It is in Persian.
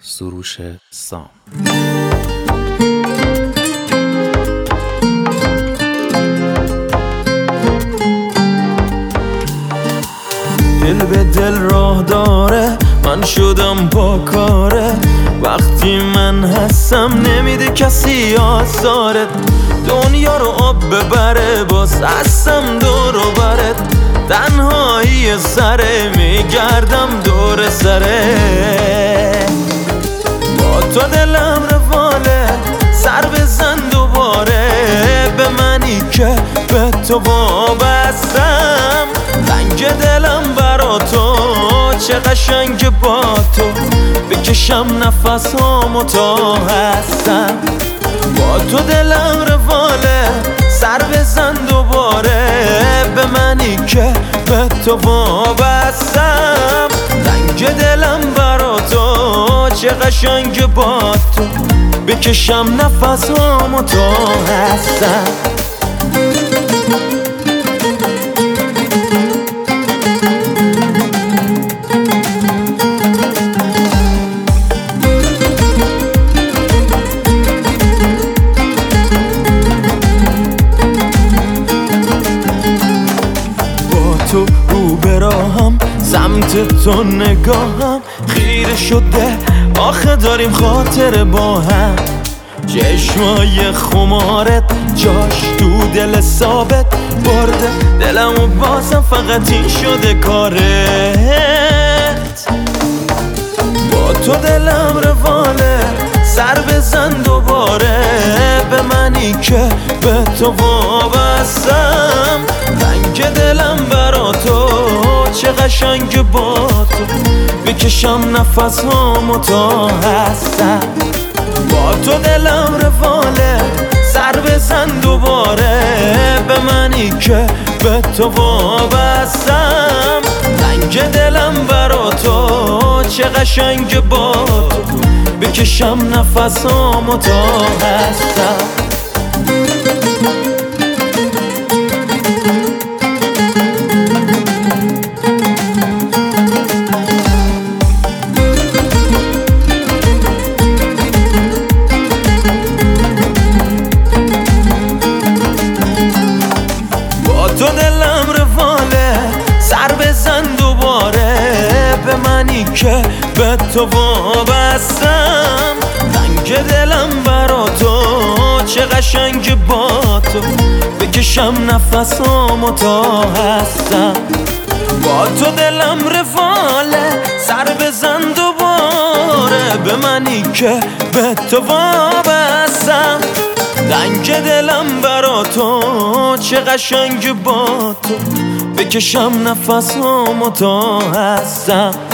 سروش سام. دل به دل راه داره، من شدم با کاره. وقتی من هستم نمیده کسی آثارت. دنیا رو آب ببره، باز هستم دور و برت. تنهایی سره میگردم دور سره. با تو دلم رواله، سر بزن دوباره به منی که به تو وابستم. رنگ دلم برا تو چه قشنگ، با تو بکشم نفسامو تا هستم. با تو دلم رواله، سر بزن دوباره به منی که به تو وابستم. رنگ دلم برا تو چه قشنگ، با تو بکشم نفسامو تا هستم. تو رو براهم، سمت تو نگاهم خیره شده. آخه داریم خاطر با هم. چشمای خمارت جاش تو دل ثابت برده دلم و بازم فقط این شده کارت. با تو دلم رواله، سر بزن دوباره به منی که به تو وابستم. رنگ دلم برا تو چه قشنگ، با تو بکشم نفسامو تا هستم. با تو دلم رواله، سر بزن دوباره به منی که به تو وابستم. رنگ دلم برا تو چه قشنگ، با تو بکشم نفسامو تا هستم. تو دلم رواله، سر بزن دوباره به منی که به تو وابستم. رنگ دلم برا تو چه قشنگ، با تو بکشم نفسامو تا هستم. با تو دلم رواله، سر بزن دوباره به منی که به تو وابستم. رنگ دلم برا تو چه قشنگ، با تو بکشم نفسامو تا هستم.